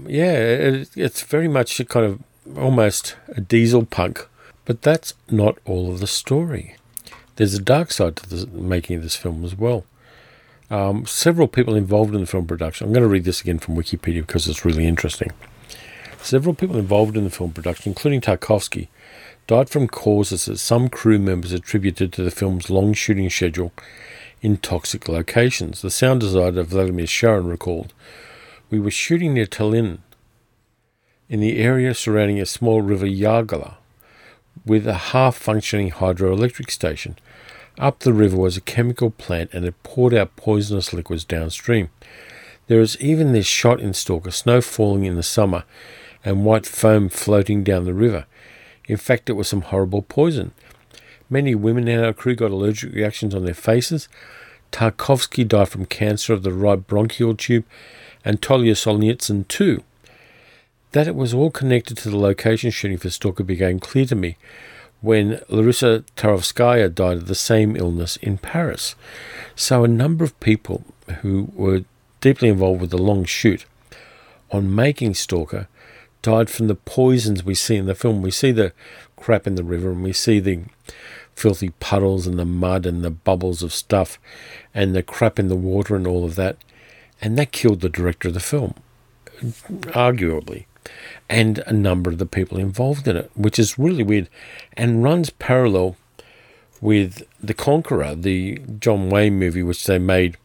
it's very much a kind of almost a diesel punk, but that's not all of the story. There's a dark side to the making of this film as well. Several people involved in the film production. I'm going to read this again from Wikipedia because it's really interesting. Several people involved in the film production, including Tarkovsky, died from causes that some crew members attributed to the film's long shooting schedule in toxic locations. The sound designer Vladimir Sharon recalled, "We were shooting near Tallinn, in the area surrounding a small river Yargala, with a half-functioning hydroelectric station. Up the river was a chemical plant, and it poured out poisonous liquids downstream. There is even this shot in Stalker, snow falling in the summer and white foam floating down the river. In fact, it was some horrible poison. Many women in our crew got allergic reactions on their faces. Tarkovsky died from cancer of the right bronchial tube, and Tolya Solzhenitsyn too. That it was all connected to the location shooting for Stalker became clear to me when Larissa Tarovskaya died of the same illness in Paris." So a number of people who were deeply involved with the long shoot on making Stalker died from the poisons we see in the film. We see the crap in the river, and we see the filthy puddles and the mud and the bubbles of stuff and the crap in the water and all of that. And that killed the director of the film, arguably, and a number of the people involved in it, which is really weird and runs parallel with The Conqueror, the John Wayne movie, which they made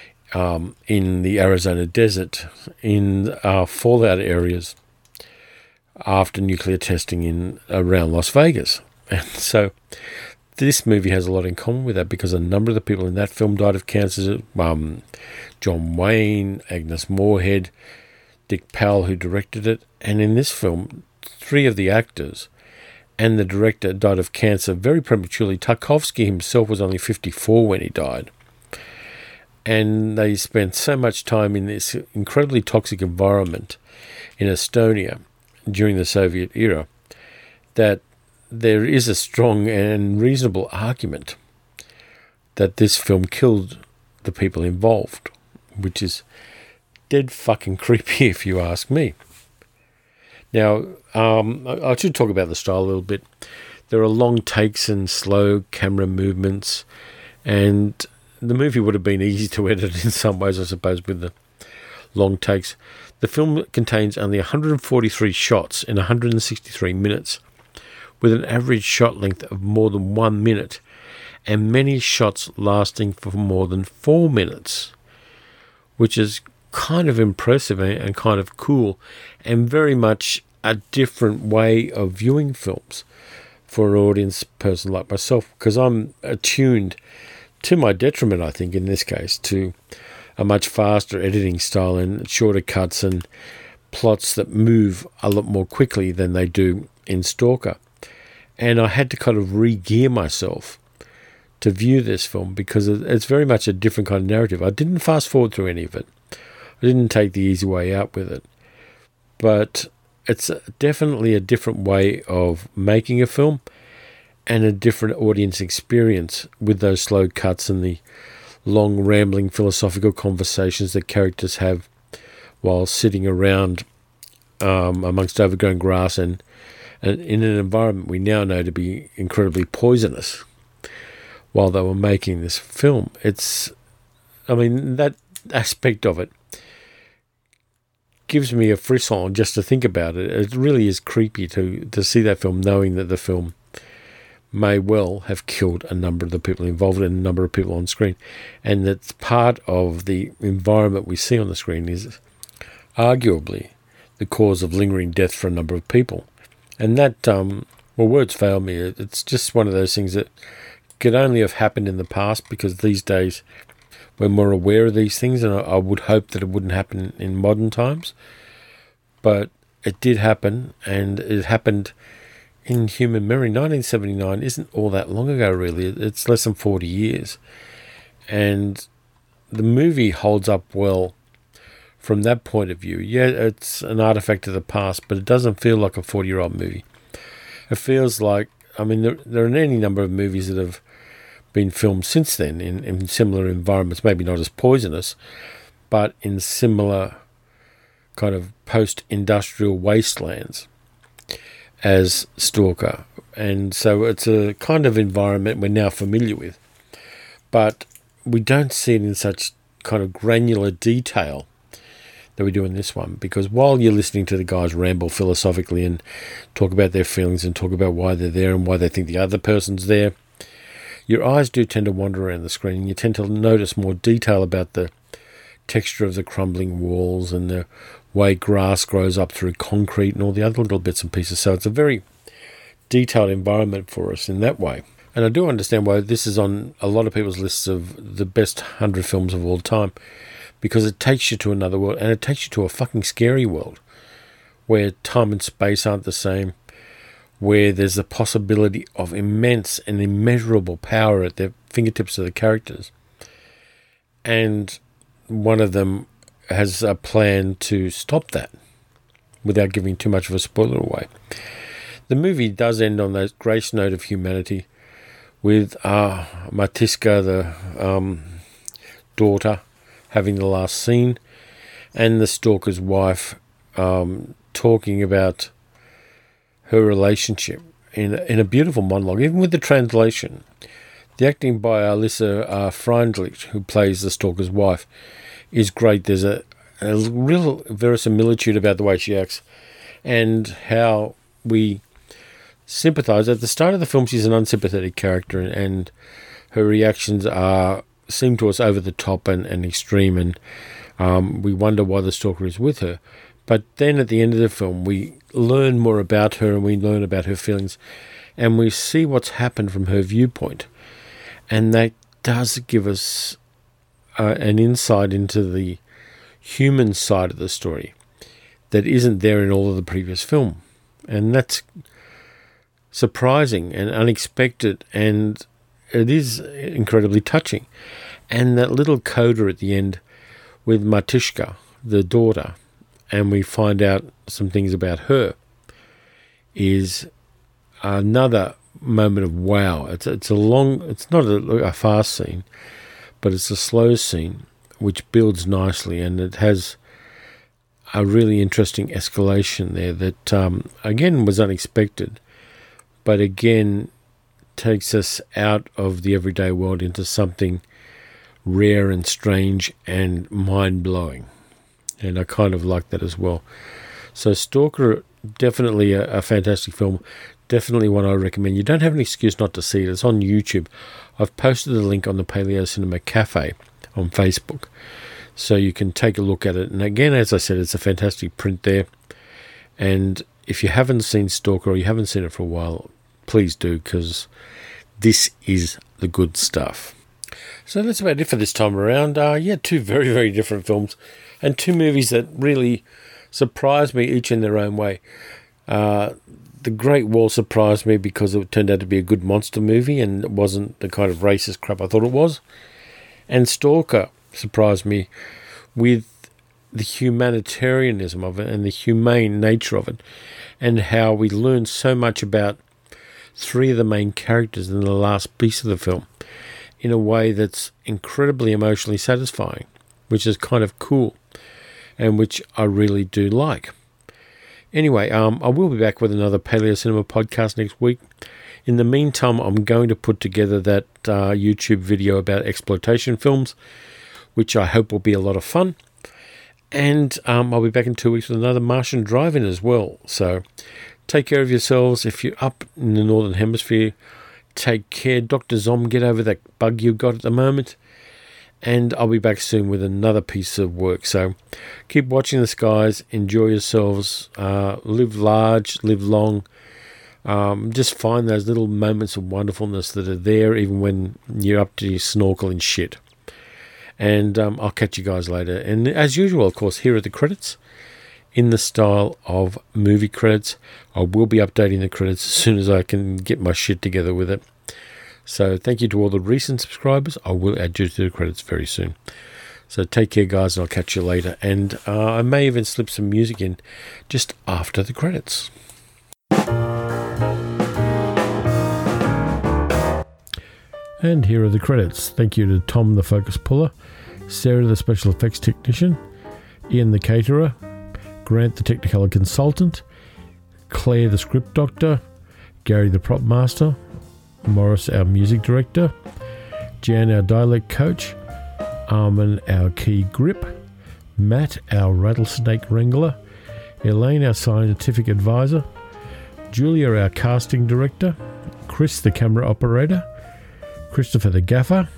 in the Arizona desert in fallout areas after nuclear testing around Las Vegas. And so this movie has a lot in common with that, because a number of the people in that film died of cancer. John Wayne, Agnes Moorehead, Dick Powell, who directed it. And in this film, 3 of the actors and the director died of cancer very prematurely. Tarkovsky himself was only 54 when he died. And they spent so much time in this incredibly toxic environment in Estonia during the Soviet era that there is a strong and reasonable argument that this film killed the people involved, which is dead fucking creepy if you ask me. Now, I should talk about the style a little bit. There are long takes and slow camera movements, and the movie would have been easy to edit in some ways, I suppose, with the long takes. The film contains only 143 shots in 163 minutes, with an average shot length of more than 1 minute, and many shots lasting for more than 4 minutes, which is kind of impressive and kind of cool, and very much a different way of viewing films for an audience person like myself, because I'm attuned, to my detriment, I think, in this case, to a much faster editing style and shorter cuts and plots that move a lot more quickly than they do in Stalker. And I had to kind of re-gear myself to view this film, because it's very much a different kind of narrative. I didn't fast forward through any of it. I didn't take the easy way out with it. But it's definitely a different way of making a film and a different audience experience with those slow cuts and the long, rambling philosophical conversations that characters have while sitting around amongst overgrown grass and in an environment we now know to be incredibly poisonous while they were making this film. That aspect of it gives me a frisson just to think about it. It really is creepy to see that film, knowing that the film may well have killed a number of the people involved and a number of people on screen, and that part of the environment we see on the screen is arguably the cause of lingering death for a number of people. And that, words fail me. It's just one of those things that could only have happened in the past, because these days we're more aware of these things, and I would hope that it wouldn't happen in modern times. But it did happen, and it happened in human memory. 1979 isn't all that long ago, really. It's less than 40 years. And the movie holds up well from that point of view. Yeah, it's an artifact of the past, but it doesn't feel like a 40-year-old movie. It feels like, there are any number of movies that have been filmed since then in similar environments, maybe not as poisonous, but in similar kind of post-industrial wastelands as Stalker. And so it's a kind of environment we're now familiar with, but we don't see it in such kind of granular detail that we do in this one, because while you're listening to the guys ramble philosophically and talk about their feelings and talk about why they're there and why they think the other person's there, your eyes do tend to wander around the screen, and you tend to notice more detail about the texture of the crumbling walls and the way grass grows up through concrete and all the other little bits and pieces. So it's a very detailed environment for us in that way. And I do understand why this is on a lot of people's lists of the best 100 films of all time, because it takes you to another world, and it takes you to a fucking scary world where time and space aren't the same, where there's the possibility of immense and immeasurable power at the fingertips of the characters. And one of them has a plan to stop that without giving too much of a spoiler away. The movie does end on that grace note of humanity with Matiska, the daughter, having the last scene, and the stalker's wife talking about her relationship in a beautiful monologue, even with the translation. The acting by Alyssa Freundlich, who plays the stalker's wife, is great. There's a real verisimilitude about the way she acts and how we sympathise. At the start of the film, she's an unsympathetic character, and her reactions seem to us over the top and extreme, and we wonder why the stalker is with her. But then at the end of the film, we learn more about her, and we learn about her feelings, and we see what's happened from her viewpoint. And that does give us an insight into the human side of the story that isn't there in all of the previous film. And that's surprising and unexpected, and it is incredibly touching. And that little coda at the end with Matishka, the daughter, and we find out some things about her, is another moment of wow. It's not a fast scene, but it's a slow scene which builds nicely, and it has a really interesting escalation there that again was unexpected, but again takes us out of the everyday world into something rare and strange and mind-blowing. And I kind of like that as well. So Stalker, definitely a fantastic film. Definitely one I recommend. You don't have an excuse not to see it. It's on YouTube. I've posted the link on the Paleo Cinema Cafe on Facebook, so you can take a look at it. And again, as I said, it's a fantastic print there. And if you haven't seen Stalker, or you haven't seen it for a while, please do, because this is the good stuff. So that's about it for this time around. Two very, very different films, and two movies that really surprised me, each in their own way. The Great Wall surprised me because it turned out to be a good monster movie and it wasn't the kind of racist crap I thought it was. And Stalker surprised me with the humanitarianism of it and the humane nature of it, and how we learned so much about three of the main characters in the last piece of the film in a way that's incredibly emotionally satisfying, which is kind of cool and which I really do like. Anyway, I will be back with another Paleo Cinema podcast next week. In the meantime, I'm going to put together that YouTube video about exploitation films, which I hope will be a lot of fun. And I'll be back in 2 weeks with another Martian Drive-In as well. So take care of yourselves. If you're up in the Northern Hemisphere, take care. Dr. Zom, get over that bug you've got at the moment. And I'll be back soon with another piece of work. So keep watching the skies. Enjoy yourselves. Live large. Live long. Just find those little moments of wonderfulness that are there even when you're up to your snorkel and shit. And I'll catch you guys later. And as usual, of course, here are the credits in the style of movie credits. I will be updating the credits as soon as I can get my shit together with it. So thank you to all the recent subscribers. I will add you to the credits very soon. So take care, guys, and I'll catch you later. And I may even slip some music in just after the credits. And here are the credits. Thank you to Tom, the focus puller, Sarah, the special effects technician, Ian, the caterer, Grant, the technicolor consultant, Claire, the script doctor, Gary, the prop master, Morris, our music director, Jan, our dialect coach, Armin, our key grip, Matt, our rattlesnake wrangler, Elaine, our scientific advisor, Julia, our casting director, Chris, the camera operator, Christopher, the gaffer,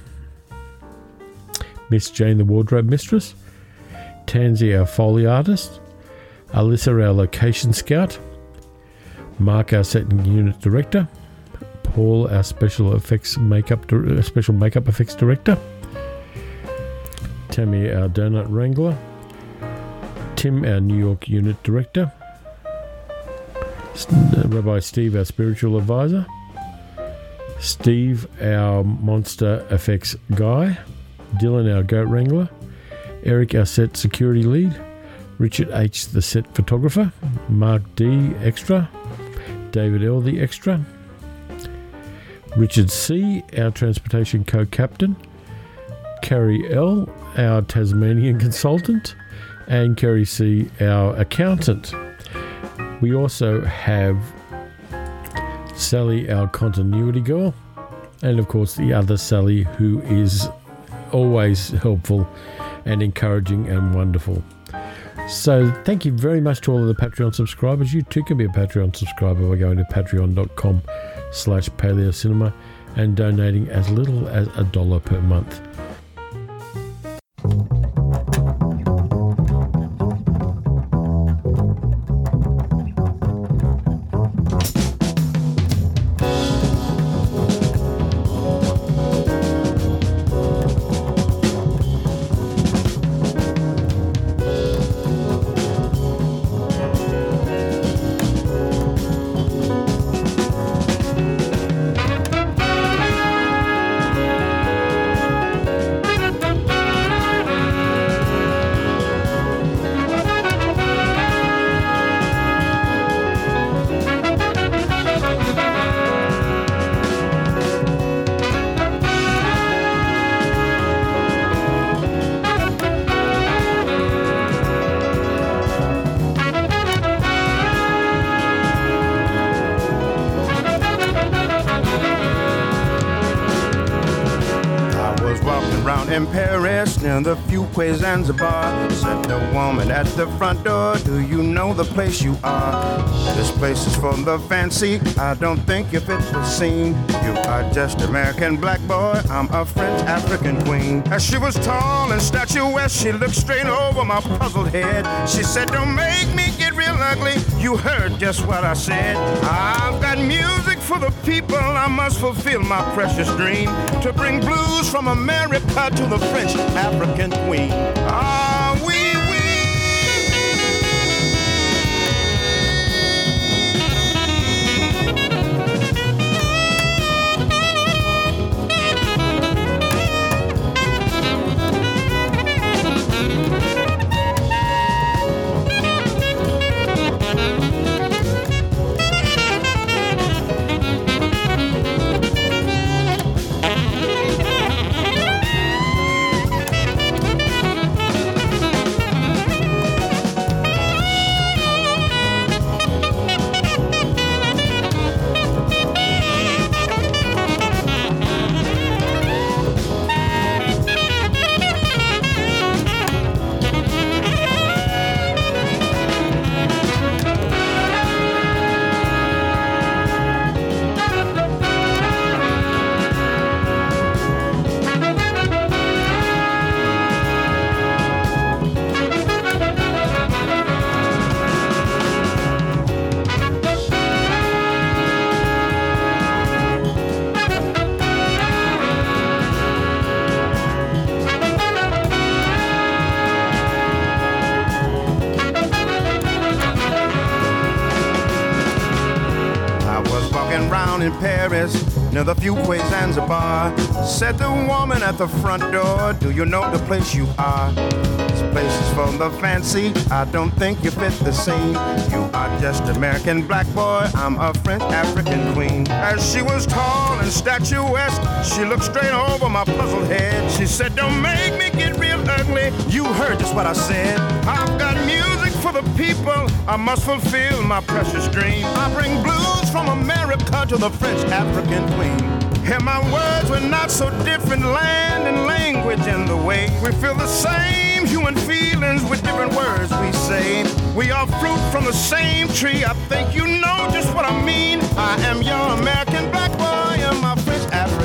Miss Jane, the wardrobe mistress, Tansy, our foley artist, Alyssa, our location scout, Mark, our set and unit director, Paul, our special makeup effects director, Tammy, our donut wrangler, Tim, our New York unit director, Rabbi Steve, our spiritual advisor, Steve, our monster effects guy, Dylan, our goat wrangler, Eric, our set security lead, Richard H, the set photographer, Mark D, extra, David L, the extra, Richard C, our transportation co-captain, Carrie L, our Tasmanian consultant, and Kerry C, our accountant. We also have Sally, our continuity girl, and of course the other Sally, who is always helpful and encouraging and wonderful. So thank you very much to all of the Patreon subscribers. You too can be a Patreon subscriber by going to patreon.com/paleocinema and donating as little as $1 per month. In Paris, near the Fuquay Zanzibar, said the woman at the front door, do you know the place you are? This place is for the fancy, I don't think you fit the scene. You are just American black boy, I'm a French African queen. As she was tall and statuesque, she looked straight over my puzzled head. She said, don't make me get real ugly, you heard just what I said. I've got music for the people, I must fulfill my precious dream, to bring blues from America to the French African queen. Ah, oui, in Paris, near the Fuquay Zanzibar, said the woman at the front door, do you know the place you are? This place is for the fancy, I don't think you fit the scene. You are just American black boy, I'm a French African queen. As she was tall and statuesque, she looked straight over my puzzled head. She said, don't make me get real ugly, you heard just what I said. I've got music for the people, I must fulfill my precious dream. I bring blues from America to the French African queen. Hear my words, we're not so different, land and language and the way we feel the same human feelings with different words we say. We are fruit from the same tree, I think you know just what I mean. I am your American black boy and my French African